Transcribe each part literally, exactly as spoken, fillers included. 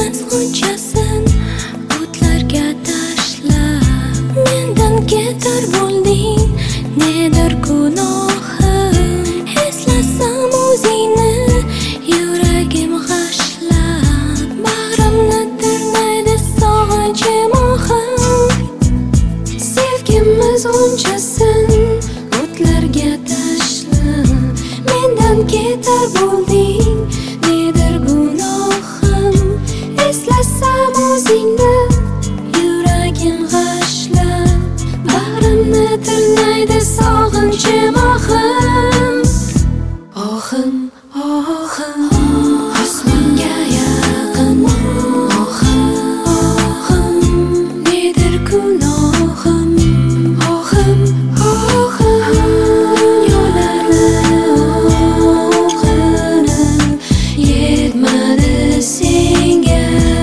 mezg'unchasin o'tlarga tashlab mendan ketar bo'lding, nedir gunohim? Eslasam o'zingni yuragim g'ashlab, bag'rimni tirnaydi sog'inchim ohim. Sevgimiz unchasin o'tlarga tashlab mendan ketar bo'lding, nedir gunohim? Eslasam o'zingni yuragim g'ashlab, bag'rimni tirnaydi sog'inchim ohim. Ohim, ohim, osmonga yaqin ohim, ohim, nedir gunohim? Ohim, ohim, dunyolarni o'qinib yetmadi senga.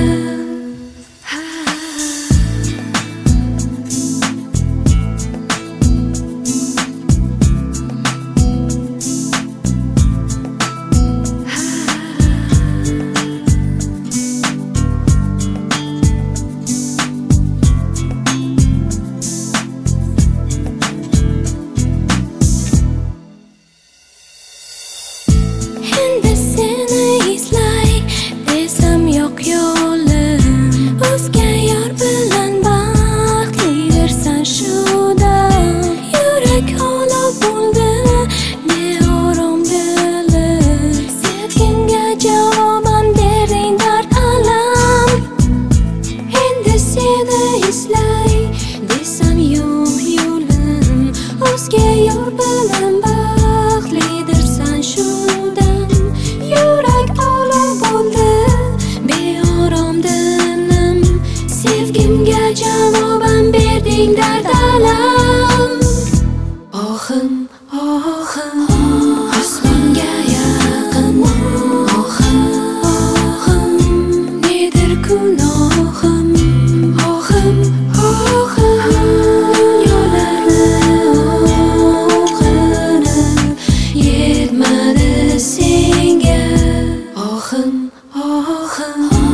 Endi seni izlay desam yo'q yo'lim, o'zga yor bilan baxtlidirsan shudan. Yurak olov bo'ldi beorom dilim, sevgimga javoban berding dard alam. Endi seni izlay desam yo'q yo'lim, o'zga yor bilan baxtlidirsan shudan. Yurak olov bo'ldi beorom dilim, sevgimga javoban berding dard alam. Ohim, ohim, osmonga yaqin ohim, ohim, nedir gunohim? Ohim, ohim, dunyolarni o'qinib yetmadi senga. Ohim, ohim,